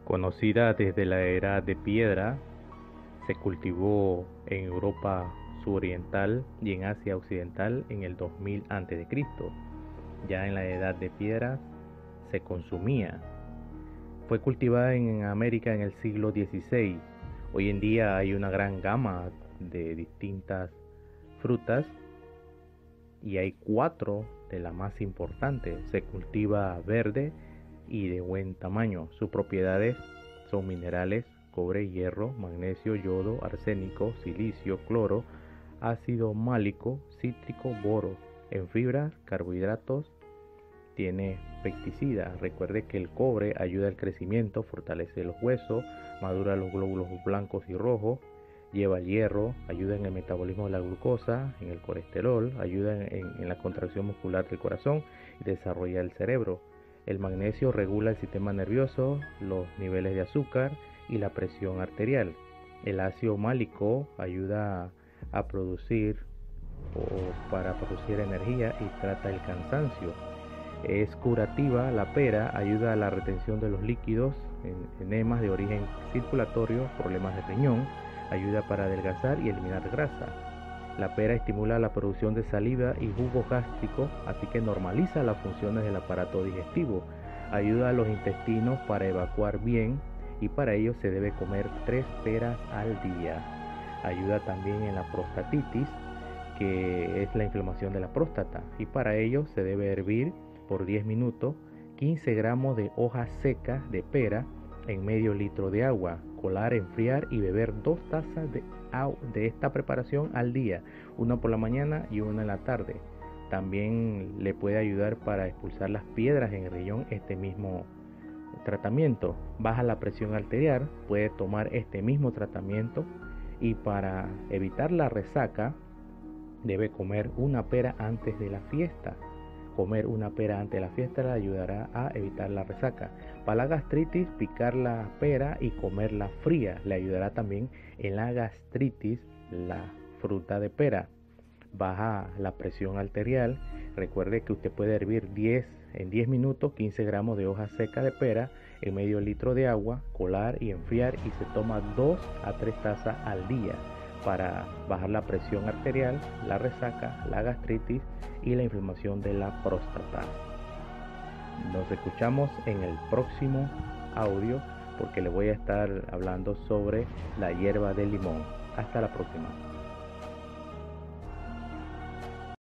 Conocida desde la era de piedra, se cultivó en Europa suroriental y en Asia occidental en el 2000 a.C. Ya en la edad de piedra se consumía. Fue cultivada en América en el siglo XVI. Hoy en día hay una gran gama de distintas frutas y hay cuatro de las más importantes. Se cultiva verde y de buen tamaño. Sus propiedades son minerales: cobre, hierro, magnesio, yodo, arsénico, silicio, cloro, ácido málico, cítrico, boro. En fibras, carbohidratos, tiene pesticida. Recuerde que el cobre ayuda al crecimiento, fortalece los huesos, madura los glóbulos blancos y rojos. Lleva hierro, ayuda en el metabolismo de la glucosa, en el colesterol, ayuda en la contracción muscular del corazón y desarrolla el cerebro. El magnesio regula el sistema nervioso, los niveles de azúcar y la presión arterial. El ácido málico ayuda a producir o para producir energía y trata el cansancio. Es curativa. La pera ayuda a la retención de los líquidos, enemas de origen circulatorio, problemas de riñón, ayuda para adelgazar y eliminar grasa. La pera estimula la producción de saliva y jugo gástrico, así que normaliza las funciones del aparato digestivo, ayuda a los intestinos para evacuar bien y para ello se debe comer 3 peras al día. Ayuda también en la prostatitis, que es la inflamación de la próstata, y para ello se debe hervir por 10 minutos 15 gramos de hojas secas de pera en medio litro de agua, colar, enfriar y beber 2 tazas de esta preparación al día, una por la mañana y una en la tarde. También le puede ayudar para expulsar las piedras en el riñón este mismo tratamiento. Baja la presión arterial, puede tomar este mismo tratamiento, y para evitar la resaca debe comer una pera antes de la fiesta. Comer una pera antes de la fiesta le ayudará a evitar la resaca. Para la gastritis, picar la pera y comerla fría le ayudará también en la gastritis la fruta de pera. Baja la presión arterial. Recuerde que usted puede hervir en 10 minutos 15 gramos de hoja seca de pera en medio litro de agua, colar y enfriar, y se toma 2 a 3 tazas al día para bajar la presión arterial, la resaca, la gastritis y la inflamación de la próstata. Nos escuchamos en el próximo audio, porque le voy a estar hablando sobre la hierba de limón. Hasta la próxima.